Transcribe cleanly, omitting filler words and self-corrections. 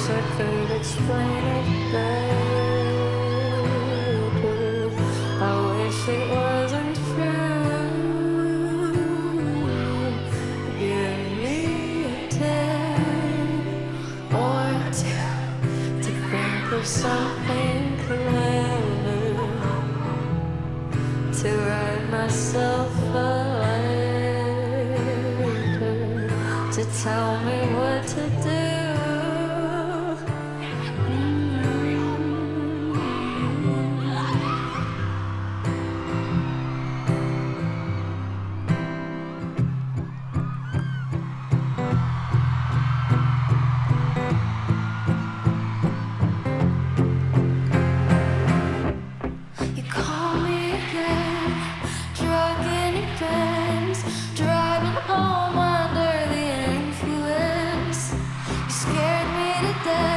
wish I could explain it better. I wish it wasn't true. Give me a day or two to think of something clever, to write myself a letter, to tell me what to do. You call me again, drunk in your Benz, driving home under the influence. You scared me to death.